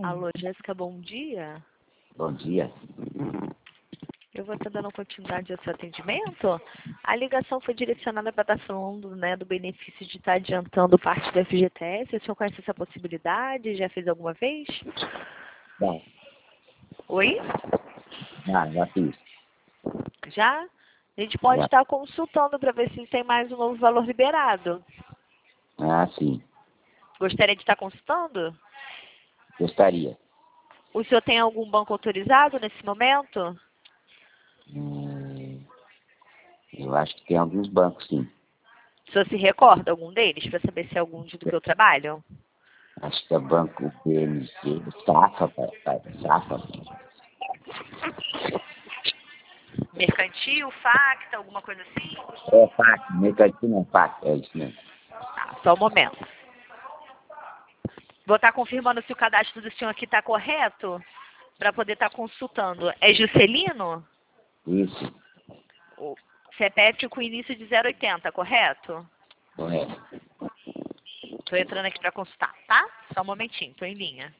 Alô, Jéssica, bom dia. Bom dia. Eu vou estar dando continuidade ao seu atendimento. A ligação foi direcionada para estar falando, né, do benefício de estar adiantando parte do FGTS. O senhor conhece essa possibilidade? Já fez alguma vez? Bom, Oi? já fiz. Já? A gente pode Já. estar consultando para ver se tem mais um novo valor liberado. Ah, sim. Gostaria de estar consultando? Gostaria. O senhor tem algum banco autorizado nesse momento? Eu acho que tem alguns bancos, sim. O senhor se recorda algum deles para saber se é algum do que eu trabalho? Acho que é Banco BMG, Safra, Safra. Mercantil, Facta, alguma coisa assim? É FAC, Mercantil não FAC, é isso mesmo. Tá, só um momento. Vou estar confirmando se o cadastro do senhor aqui está correto, para poder estar consultando. É Juscelino? Isso, O CPF com início de 080, correto? correto. Estou entrando aqui para consultar, tá? Só um momentinho, estou em linha.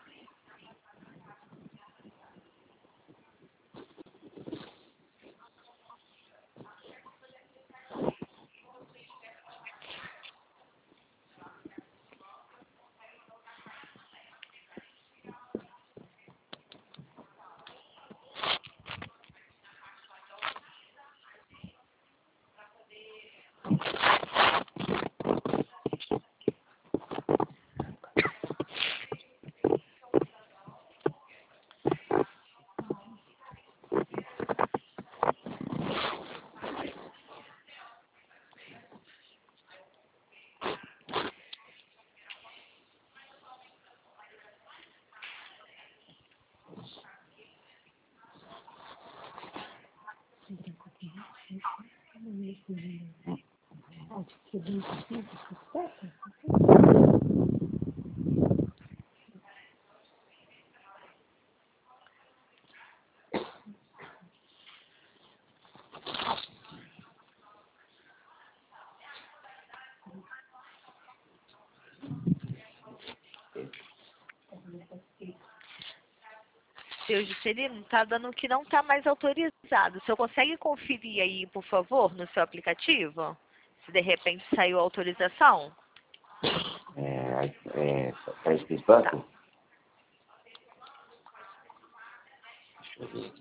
Seu Juscelino, está dando que não está mais autorizado. O senhor consegue conferir aí, por favor, no seu aplicativo? Se de repente saiu a autorização? Para esses bancos? Deixa eu ver.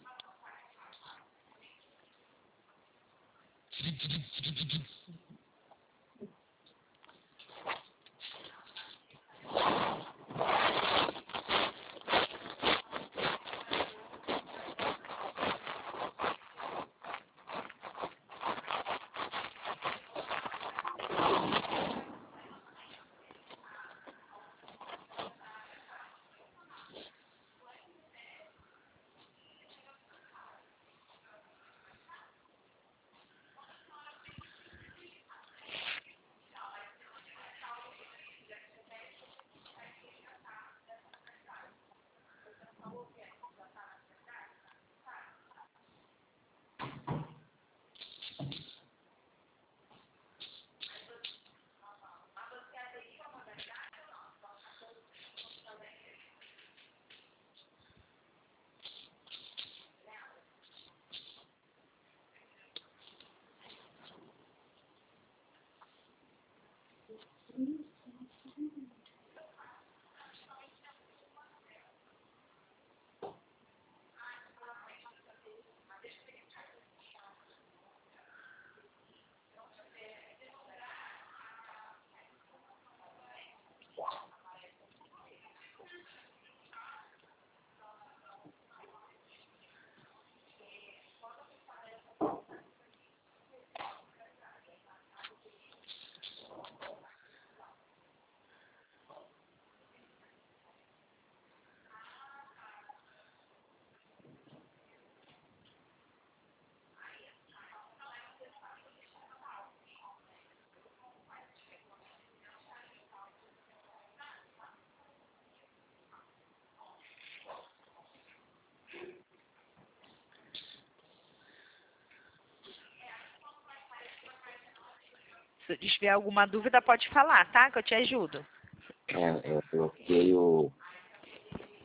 Se tiver alguma dúvida, pode falar, tá? Que eu te ajudo. Eu coloquei o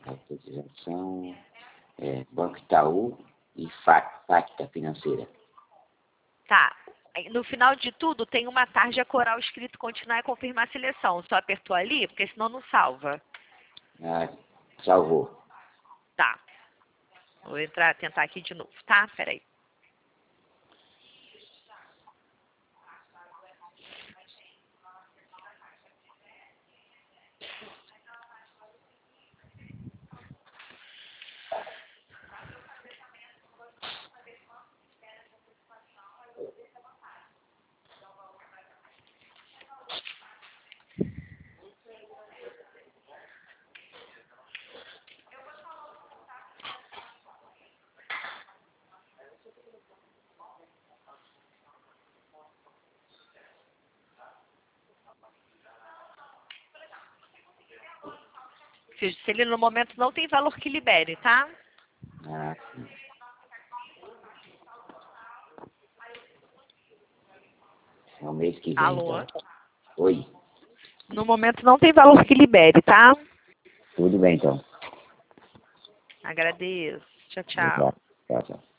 Autorização, Banco Itaú e Facta Financeira. Tá. Aí, no final de tudo, tem uma tarja coral escrito continuar e confirmar a seleção. Só apertou ali? Porque senão não salva. Ah, salvou. Tá. Vou tentar aqui de novo, tá? Peraí. Se ele no momento não tem valor que libere, tá? Ah, sim. No mês que vem, Alô? então. Oi. No momento não tem valor que libere, tá? Tudo bem, então. Agradeço. Tchau, tchau. Obrigado. Tchau, tchau.